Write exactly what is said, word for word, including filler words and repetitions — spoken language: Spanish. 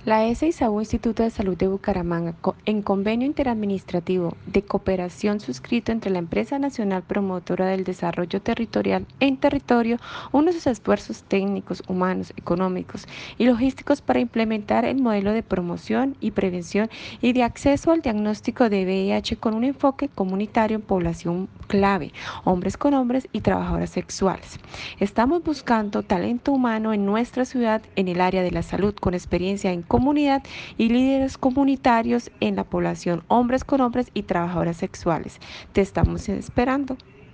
La S I S A U Instituto de Salud de Bucaramanga, co- en convenio interadministrativo de cooperación suscrito entre la Empresa Nacional Promotora del Desarrollo Territorial en territorio, une sus esfuerzos técnicos, humanos, económicos y logísticos para implementar el modelo de promoción y prevención y de acceso al diagnóstico de V I H con un enfoque comunitario en población clave, hombres con hombres y trabajadoras sexuales. Estamos buscando talento humano en nuestra ciudad en el área de la salud con experiencia en comunidad y líderes comunitarios en la población, hombres con hombres y trabajadoras sexuales. Te estamos esperando.